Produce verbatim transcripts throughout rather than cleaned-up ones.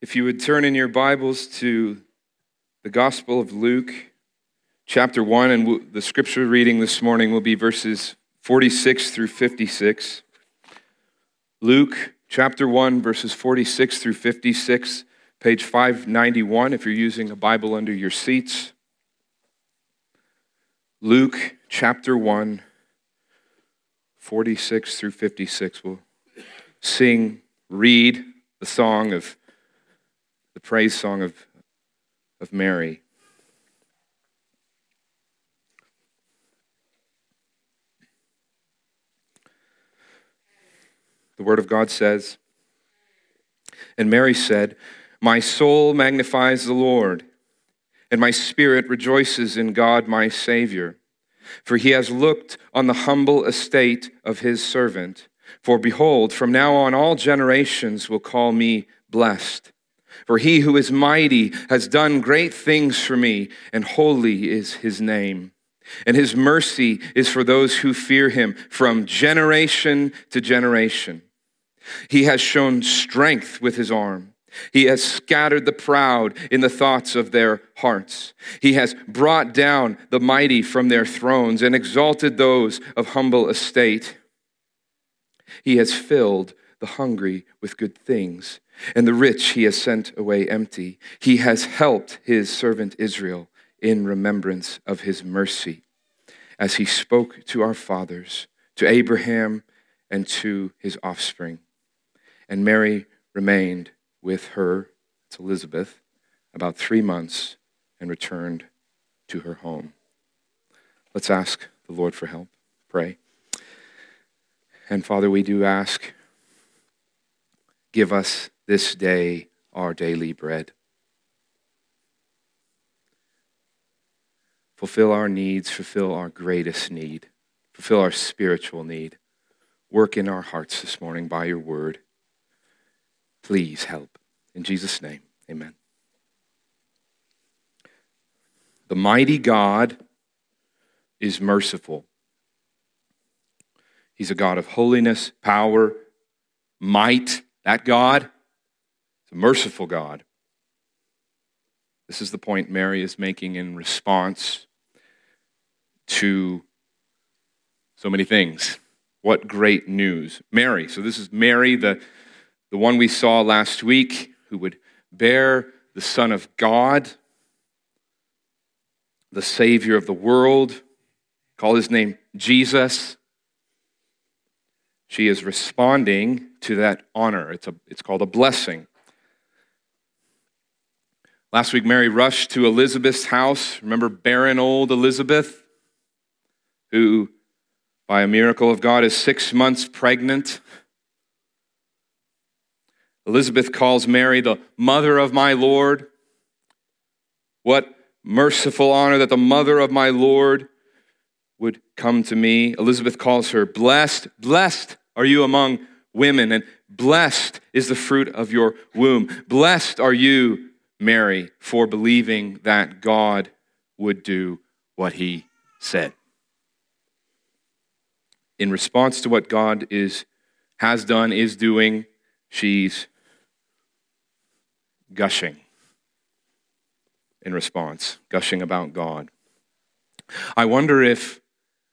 If you would turn in your Bibles to the Gospel of Luke, chapter one, and the scripture reading this morning will be verses forty-six through fifty-six. Luke, chapter one, verses forty-six through fifty-six, page five ninety-one, if you're using a Bible under your seats. Luke, chapter one, forty-six through fifty-six. We'll sing, read the song of the praise song of, of Mary. The Word of God says, "And Mary said, 'My soul magnifies the Lord, and my spirit rejoices in God my Savior. For he has looked on the humble estate of his servant. For behold, from now on all generations will call me blessed. For he who is mighty has done great things for me, and holy is his name. And his mercy is for those who fear him from generation to generation. He has shown strength with his arm. He has scattered the proud in the thoughts of their hearts. He has brought down the mighty from their thrones and exalted those of humble estate. He has filled the hungry with good things, and the rich he has sent away empty. He has helped his servant Israel in remembrance of his mercy, as he spoke to our fathers, to Abraham, and to his offspring.' And Mary remained with her, it's Elizabeth, about three months and returned to her home." Let's ask the Lord for help. Pray. And Father, we do ask, give us this day our daily bread. Fulfill our needs, fulfill our greatest need, fulfill our spiritual need. Work in our hearts this morning by your word. Please help. In Jesus' name, amen. The mighty God is merciful. He's a God of holiness, power, might. That God is a merciful God. This is the point Mary is making in response to so many things. What great news. Mary, so this is Mary, the, the one we saw last week, who would bear the Son of God, the Savior of the world, call his name Jesus. She is responding to that honor. It's a, it's called a blessing. Last week, Mary rushed to Elizabeth's house. Remember barren old Elizabeth, who, by a miracle of God, is six months pregnant. Elizabeth calls Mary the mother of my Lord. What merciful honor that the mother of my Lord would come to me. Elizabeth calls her blessed. Blessed are you among women, and blessed is the fruit of your womb. Blessed are you, Mary, for believing that God would do what he said. In response to what God is has done, is doing, she's gushing in response, gushing about God. I wonder if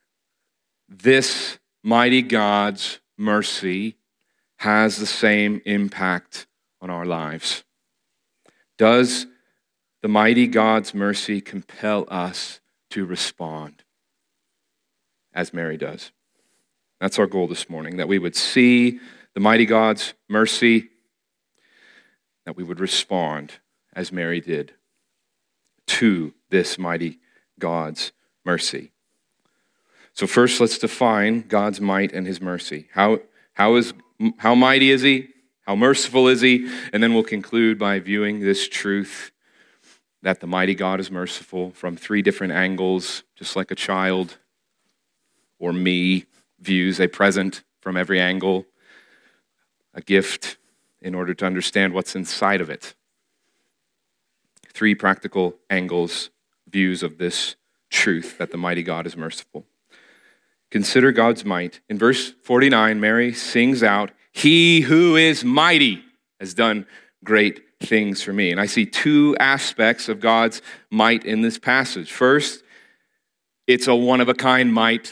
this mighty God's mercy has the same impact on our lives. Does the mighty God's mercy compel us to respond as Mary does? That's our goal this morning, that we would see the mighty God's mercy, that we would respond as Mary did to this mighty God's mercy. So first, let's define God's might and his mercy. How, how, is, how mighty is he? How merciful is he? And then we'll conclude by viewing this truth that the mighty God is merciful from three different angles, just like a child or me views a present from every angle, a gift, in order to understand what's inside of it. Three practical angles, views of this truth that the mighty God is merciful. Consider God's might. In verse forty-nine, Mary sings out, "He who is mighty has done great things for me. And I see two aspects of God's might in this passage. First, it's a one-of-a-kind might.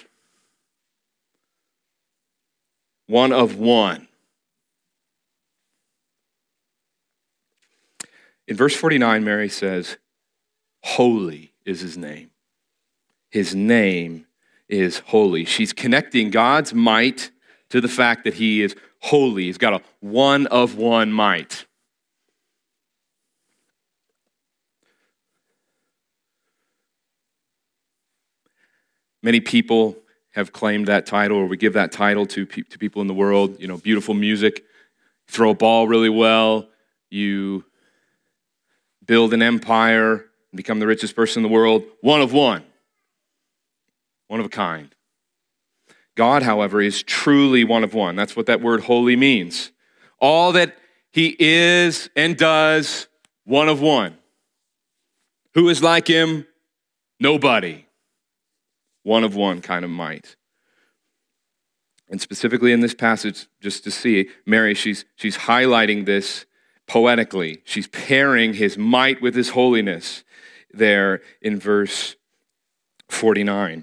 One of one. In verse forty-nine, Mary says, holy is his name. His name is holy. She's connecting God's might to the fact that he is holy. He's got a one of one might. Many people have claimed that title, or we give that title to, pe- to people in the world. You know, beautiful music, throw a ball really well, you build an empire, and become the richest person in the world. One of one. One of a kind. God, however, is truly one of one. That's what that word holy means. All that he is and does, one of one. Who is like him? Nobody. One of one kind of might. And specifically in this passage, just to see, Mary, she's, she's highlighting this poetically. She's pairing his might with his holiness there in verse forty-nine.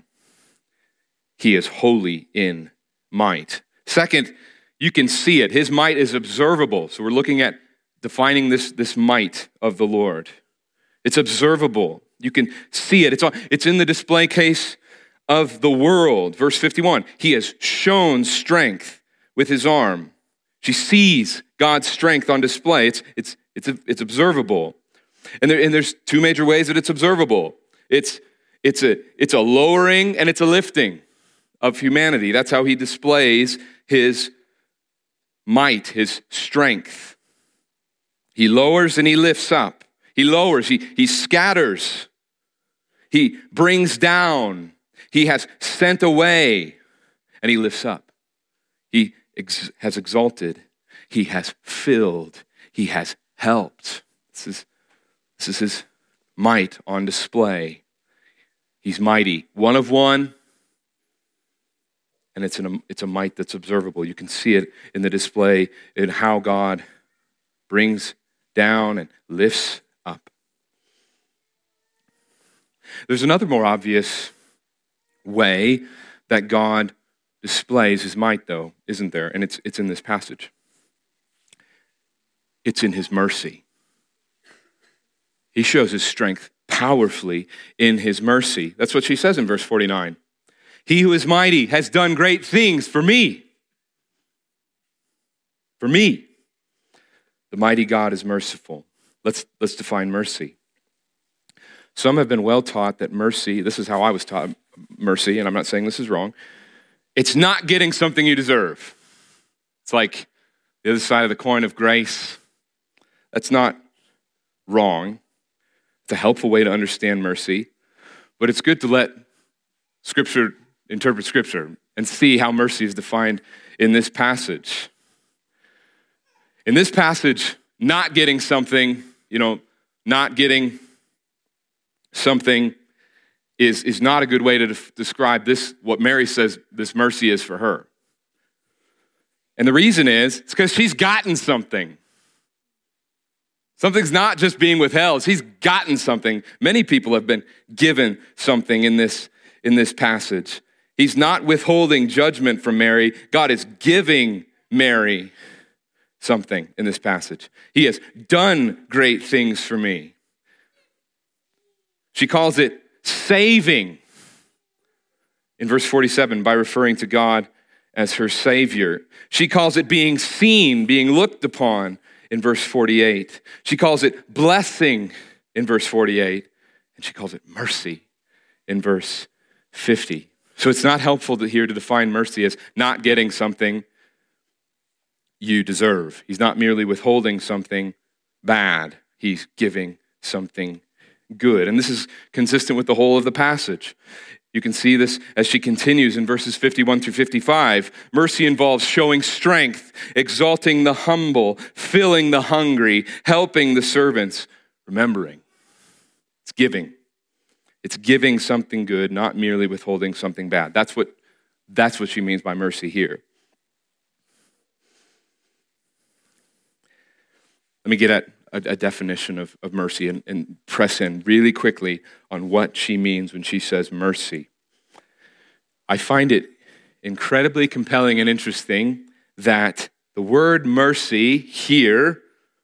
He is holy in might. Second, you can see it. His might is observable. So we're looking at defining this, this might of the Lord. It's observable. You can see it. It's, on, it's in the display case of the world. Verse fifty-one, he has shown strength with his arm. She sees God's strength on display. It's, it's, it's, it's observable. And, there, and there's two major ways that it's observable. It's, it's, a, it's a lowering and it's a lifting of humanity. That's how he displays his might, his strength. He lowers and he lifts up. He lowers, he, he scatters. He brings down. He has sent away and he lifts up. He ex- has exalted. He has filled. He has helped. This is, this is his might on display. He's mighty. One of one. And it's, an, it's a might that's observable. You can see it in the display in how God brings down and lifts up. There's another more obvious way that God displays his might, though, isn't there? And it's, it's in this passage. It's in his mercy. He shows his strength powerfully in his mercy. That's what she says in verse forty-nine. He who is mighty has done great things for me. For me. The mighty God is merciful. Let's, let's define mercy. Some have been well taught that mercy, this is how I was taught mercy, and I'm not saying this is wrong, it's not getting something you deserve. It's like the other side of the coin of grace. That's not wrong. It's a helpful way to understand mercy, but it's good to let Scripture interpret Scripture and see how mercy is defined in this passage. In this passage, not getting something, you know, not getting something is, is not a good way to de- describe this, what Mary says this mercy is for her. And the reason is, it's because she's gotten something. Something's not just being withheld. She's gotten something. Many people have been given something in this, in this passage. He's not withholding judgment from Mary. God is giving Mary something in this passage. He has done great things for me. She calls it saving in verse forty-seven by referring to God as her Savior. She calls it being seen, being looked upon in verse forty-eight. She calls it blessing in verse forty-eight. And she calls it mercy in verse fifty. So it's not helpful to here to define mercy as not getting something you deserve. He's not merely withholding something bad. He's giving something good. And this is consistent with the whole of the passage. You can see this as she continues in verses fifty-one through fifty-five. Mercy involves showing strength, exalting the humble, filling the hungry, helping the servants, remembering. It's giving. It's giving something good, not merely withholding something bad. That's what, that's what she means by mercy here. Let me get at a, a definition of, of mercy and, and press in really quickly on what she means when she says mercy. I find it incredibly compelling and interesting that the word mercy here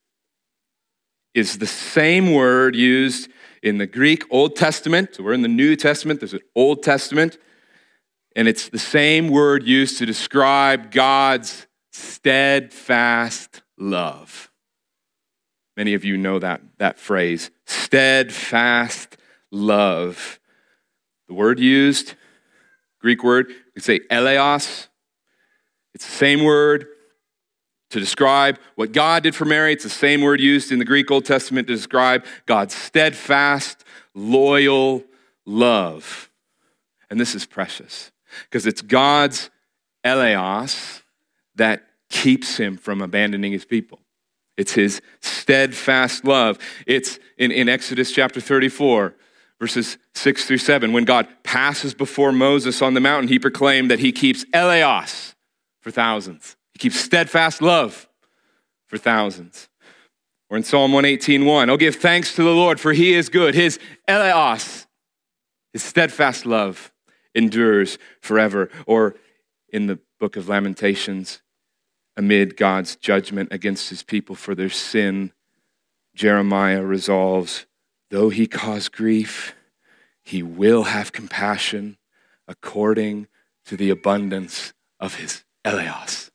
is the same word used in the Greek Old Testament. So we're in the New Testament, there's an Old Testament, and it's the same word used to describe God's steadfast love. Many of you know that, that phrase, steadfast love. The word used, Greek word, you could say eleos. It's the same word to describe what God did for Mary. It's the same word used in the Greek Old Testament to describe God's steadfast, loyal love. And this is precious because it's God's eleos that keeps him from abandoning his people. It's his steadfast love. It's in, in Exodus chapter thirty-four, verses six through seven. When God passes before Moses on the mountain, he proclaimed that he keeps eleos for thousands. He keeps steadfast love for thousands. Or in Psalm one eighteen, one, oh, give thanks to the Lord, for he is good. His eleos, his steadfast love, endures forever. Or in the book of Lamentations, amid God's judgment against his people for their sin, Jeremiah resolves, though he cause grief, he will have compassion according to the abundance of his eleos.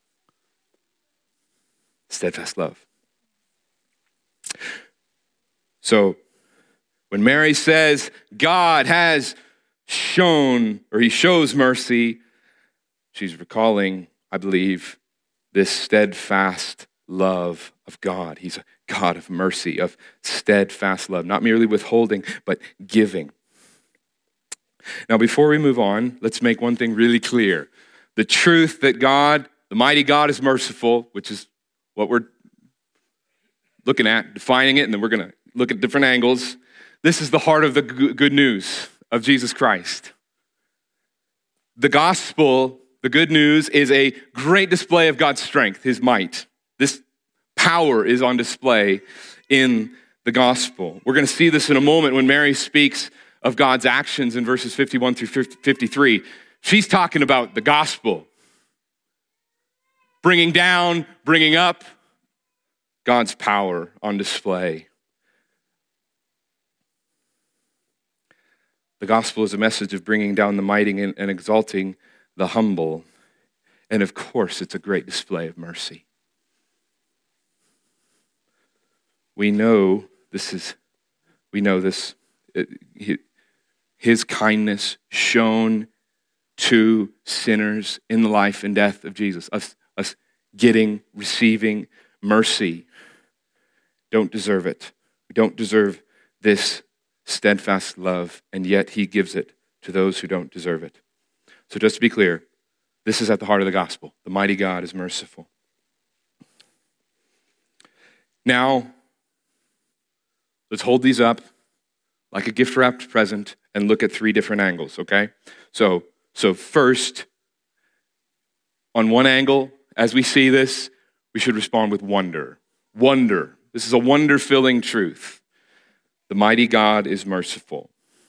Steadfast love. So when Mary says God has shown, or he shows mercy, she's recalling, I believe, this steadfast love of God. He's a God of mercy, of steadfast love, not merely withholding, but giving. Now, before we move on, let's make one thing really clear. The truth that God, the mighty God, is merciful, which is what we're looking at, defining it, and then we're going to look at different angles. This is the heart of the good news of Jesus Christ. The gospel, the good news, is a great display of God's strength, his might. This power is on display in the gospel. We're going to see this in a moment when Mary speaks of God's actions in verses fifty-one through fifty-three. She's talking about the gospel. Bringing down, bringing up God's power on display. The gospel is a message of bringing down the mighty and exalting the humble. And of course, it's a great display of mercy. We know this is, we know this, his kindness shown to sinners in the life and death of Jesus. Us, us getting, receiving mercy. Don't deserve it. We don't deserve this steadfast love, and yet he gives it to those who don't deserve it. So just to be clear, this is at the heart of the gospel. The mighty God is merciful. Now, let's hold these up like a gift-wrapped present and look at three different angles, okay? So, so first, on one angle, as we see this, we should respond with wonder. Wonder. This is a wonder-filling truth. The mighty God is merciful.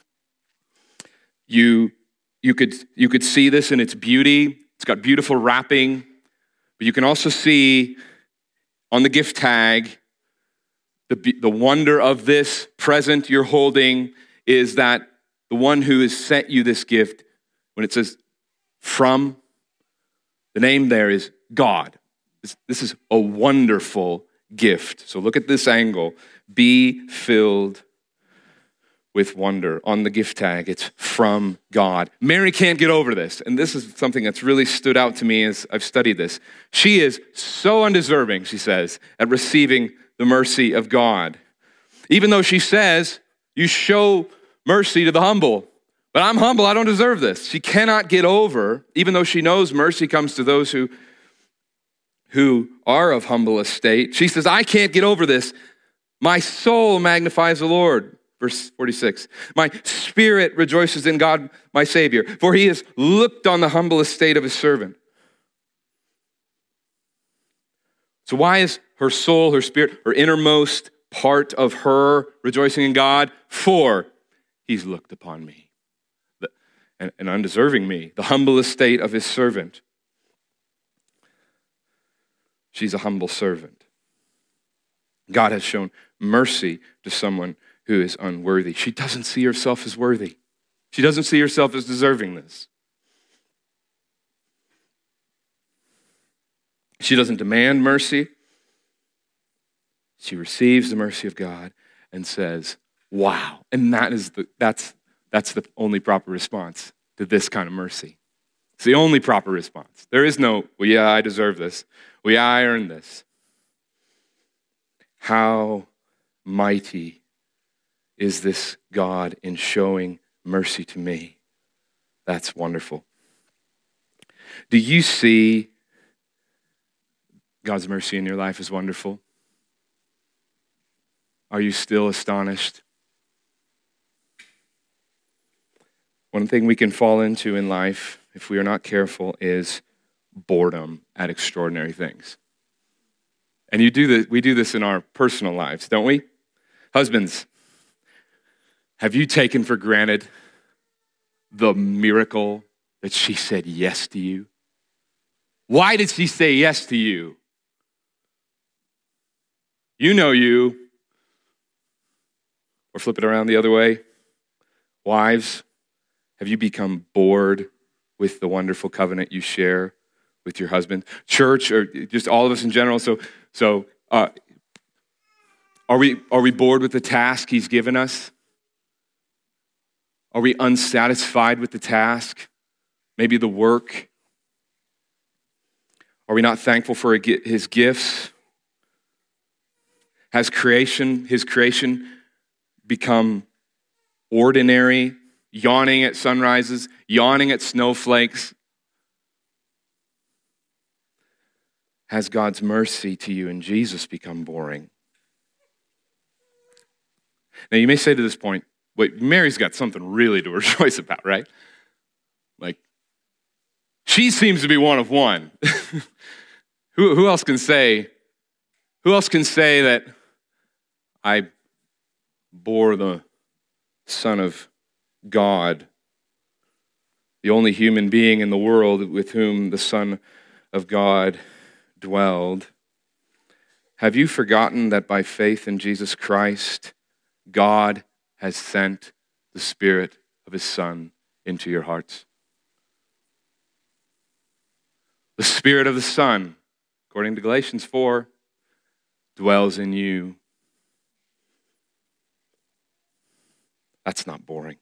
You, you, could, you could see this in its beauty. It's got beautiful wrapping. But you can also see on the gift tag, the, the wonder of this present you're holding is that the one who has sent you this gift, when it says from, the name there is God. This, this is a wonderful gift. So look at this angle. Be filled with wonder. On the gift tag, it's from God. Mary can't get over this. And this is something that's really stood out to me as I've studied this. She is so undeserving, she says, at receiving the mercy of God. Even though she says, you show mercy to the humble. But I'm humble, I don't deserve this. She cannot get over, even though she knows mercy comes to those who, who are of humble estate. She says, I can't get over this. My soul magnifies the Lord. Verse forty-six, my spirit rejoices in God, my Savior, for he has looked on the humble estate of his servant. So why is her soul, her spirit, her innermost part of her rejoicing in God? For he's looked upon me, the, and, and undeserving me, the humble estate of his servant. She's a humble servant. God has shown mercy to someone who is unworthy. She doesn't see herself as worthy. She doesn't see herself as deserving this. She doesn't demand mercy. She receives the mercy of God and says, wow. And that is the that's that's the only proper response to this kind of mercy. It's the only proper response. There is no, well, yeah, I deserve this. Well, yeah, I earned this. How mighty is this God in showing mercy to me? That's wonderful. Do you see God's mercy in your life as wonderful? Are you still astonished? One thing we can fall into in life, if we are not careful, is boredom at extraordinary things. And you do this, we do this in our personal lives, don't we? Husbands, have you taken for granted the miracle that she said yes to you? Why did she say yes to you? You know you. Or flip it around the other way. Wives, have you become bored with the wonderful covenant you share with your husband? Church, or just all of us in general. So, so uh, are we are we bored with the task he's given us? Are we unsatisfied with the task? Maybe the work? Are we not thankful for his gifts? Has creation, his creation, become ordinary, yawning at sunrises, yawning at snowflakes? Has God's mercy to you in Jesus become boring? Now you may say to this point, wait, Mary's got something really to rejoice about, right? Like, she seems to be one of one. who, who else can say, who else can say that I bore the Son of God, the only human being in the world with whom the Son of God dwelled? Have you forgotten that by faith in Jesus Christ, God has sent the Spirit of his Son into your hearts? The Spirit of the Son, according to Galatians four, dwells in you. That's not boring.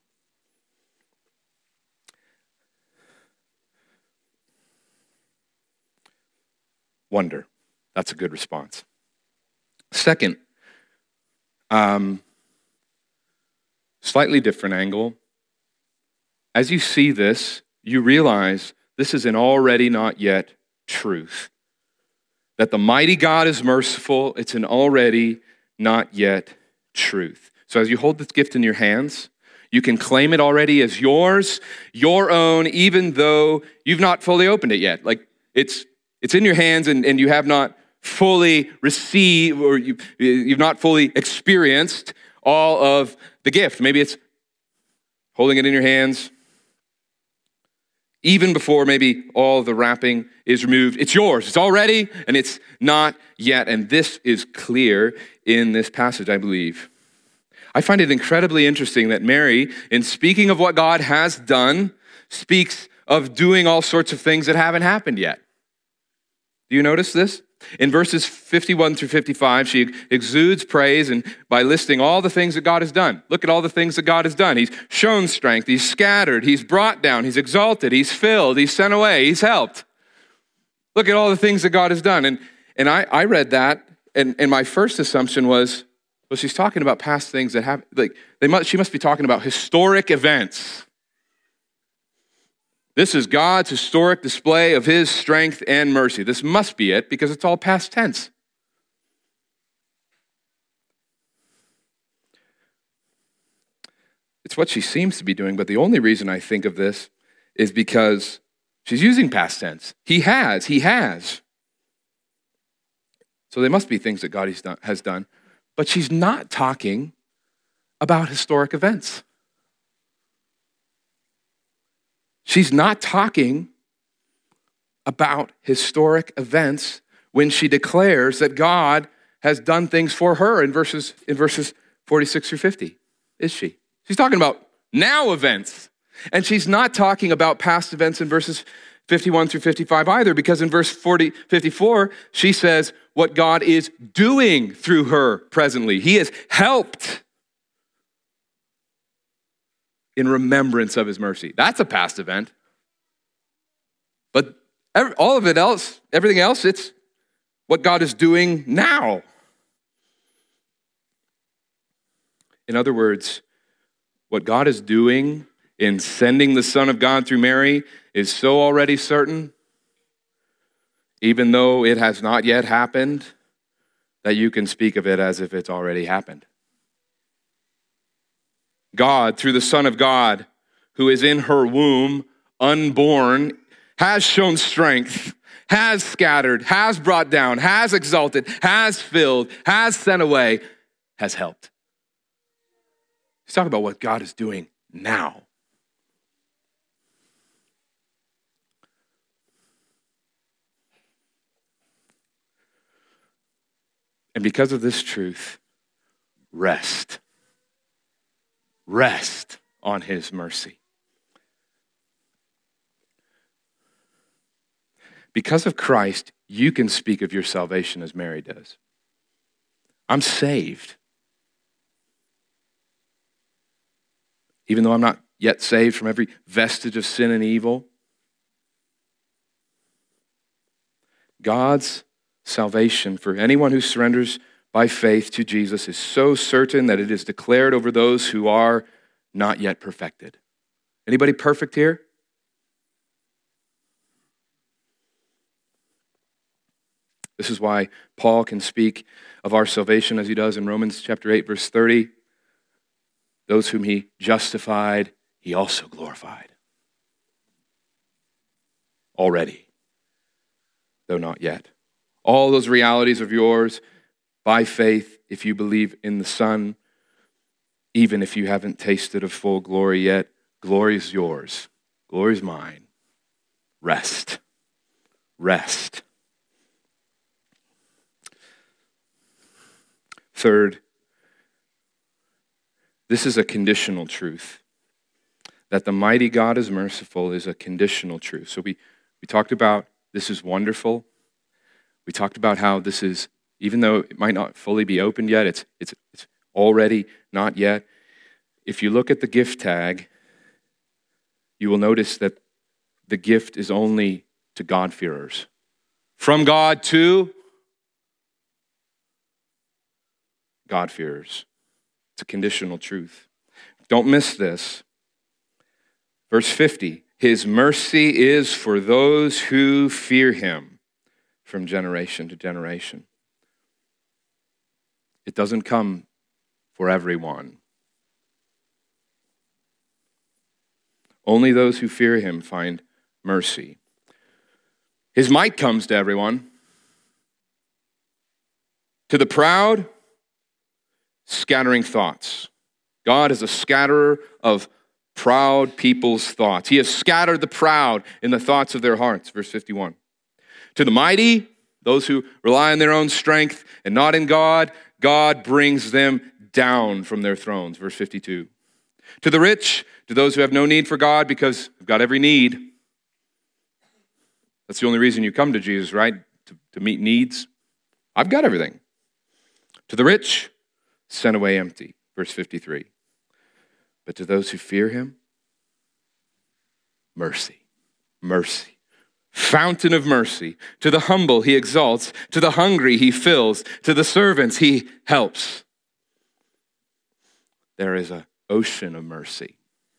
Wonder. That's a good response. Second, um, slightly different angle. As you see this, you realize this is an already not yet truth. That the mighty God is merciful, it's an already not yet truth. So as you hold this gift in your hands, you can claim it already as yours, your own, even though you've not fully opened it yet. Like it's it's in your hands and, and you have not fully received or you, you've not fully experienced all of the gift. Maybe it's holding it in your hands, even before maybe all the wrapping is removed. It's yours. It's already, and it's not yet. And this is clear in this passage, I believe. I find it incredibly interesting that Mary, in speaking of what God has done, speaks of doing all sorts of things that haven't happened yet. Do you notice this? In verses fifty-one through fifty-five, she exudes praise and by listing all the things that God has done. Look at all the things that God has done. He's shown strength. He's scattered. He's brought down. He's exalted. He's filled. He's sent away. He's helped. Look at all the things that God has done. And, and I, I read that, and, and my first assumption was, well, she's talking about past things that have, like, they must, she must be talking about historic events. This is God's historic display of his strength and mercy. This must be it because it's all past tense. It's what she seems to be doing, but the only reason I think of this is because she's using past tense. He has, he has. So they must be things that God has done. But she's not talking about historic events. She's not talking about historic events when she declares that God has done things for her in verses, in verses forty-six through fifty, is she? She's talking about now events. And she's not talking about past events in verses fifty-one through fifty-five either, because in verse forty, fifty-four, she says what God is doing through her presently. He has helped in remembrance of his mercy. That's a past event. But all of it else, everything else, it's what God is doing now. In other words, what God is doing in sending the Son of God through Mary is so already certain, even though it has not yet happened, that you can speak of it as if it's already happened. God, through the Son of God, who is in her womb, unborn, has shown strength, has scattered, has brought down, has exalted, has filled, has sent away, has helped. He's talking about what God is doing now. And because of this truth, rest. Rest on his mercy. Because of Christ, you can speak of your salvation as Mary does. I'm saved. Even though I'm not yet saved from every vestige of sin and evil, God's salvation for anyone who surrenders by faith to Jesus is so certain that it is declared over those who are not yet perfected. Anybody perfect here? This is why Paul can speak of our salvation as he does in Romans chapter eight, verse thirty. Those whom he justified, he also glorified. Already, though not yet. All those realities of yours by faith, if you believe in the Son, even if you haven't tasted of full glory yet, glory is yours. Glory is mine. Rest. Rest. Third, this is a conditional truth. That the mighty God is merciful is a conditional truth. So we, we talked about this is wonderful. We talked about how this is, even though it might not fully be opened yet, it's, it's, it's already not yet. If you look at the gift tag, you will notice that the gift is only to God-fearers. From God to God-fearers. It's a conditional truth. Don't miss this. Verse fifty, his mercy is for those who fear him from generation to generation. It doesn't come for everyone. Only those who fear him find mercy. His might comes to everyone. To the proud, scattering thoughts. God is a scatterer of proud people's thoughts. He has scattered the proud in the thoughts of their hearts. Verse fifty-one. To the mighty, those who rely on their own strength and not in God, God brings them down from their thrones. Verse fifty-two. To the rich, to those who have no need for God because they've got every need. That's the only reason you come to Jesus, right? To, to meet needs. I've got everything. To the rich, sent away empty. Verse fifty-three. But to those who fear him, mercy, mercy. Fountain of mercy. To the humble he exalts. To the hungry he fills. To the servants he helps. There is an ocean of mercy.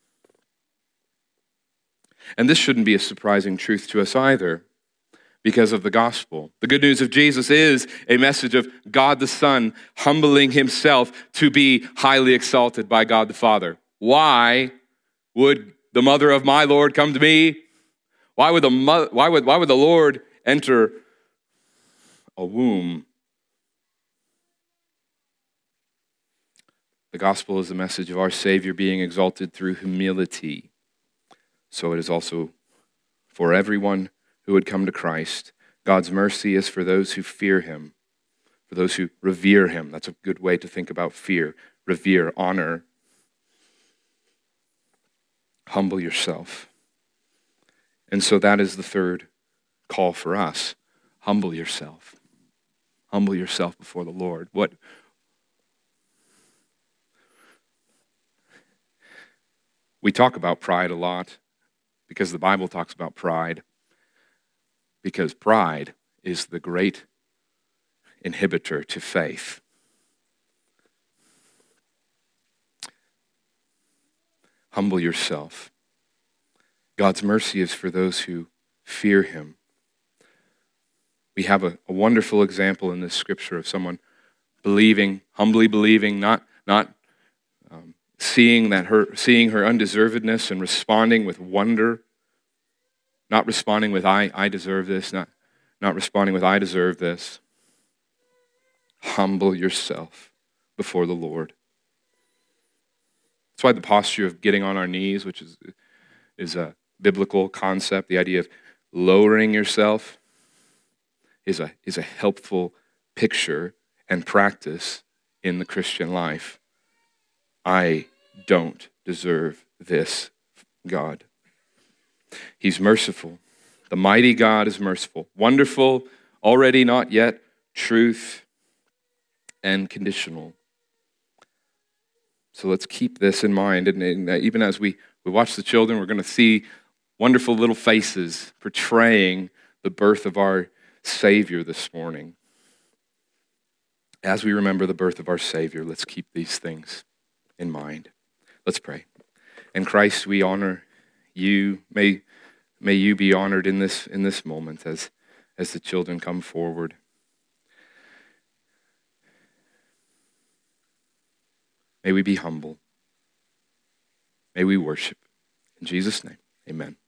And this shouldn't be a surprising truth to us either, because of the gospel. The good news of Jesus is a message of God the Son humbling himself to be highly exalted by God the Father. Why would the mother of my Lord come to me? Why would the mo- why would why would the Lord enter a womb The gospel is the message of our Savior being exalted through humility. So it is also for everyone who would come to Christ. God's mercy is for those who fear him, for those who revere him. That's a good way to think about fear. Revere, honor. Humble yourself. And so that is the third call for us. Humble yourself. Humble yourself before the Lord. What? We talk about pride a lot because the Bible talks about pride. Because pride is the great inhibitor to faith. Humble yourself. God's mercy is for those who fear him. We have a, a wonderful example in this scripture of someone believing, humbly believing, not, not um, seeing that her, seeing her undeservedness and responding with wonder, not responding with I, I deserve this, not, not responding with I deserve this. Humble yourself before the Lord. That's why the posture of getting on our knees, which is, is a biblical concept, the idea of lowering yourself, is a, is a helpful picture and practice in the Christian life. I don't deserve this, God. He's merciful. The mighty God is merciful. Wonderful, already not yet, truth, and conditional. So let's keep this in mind. And, and even as we, we watch the children, we're going to see wonderful little faces portraying the birth of our Savior this morning. As we remember the birth of our Savior, let's keep these things in mind. Let's pray. In Christ, we honor you. May, may you be honored in this, in this moment as, as the children come forward. May we be humble. May we worship. In Jesus' name, amen.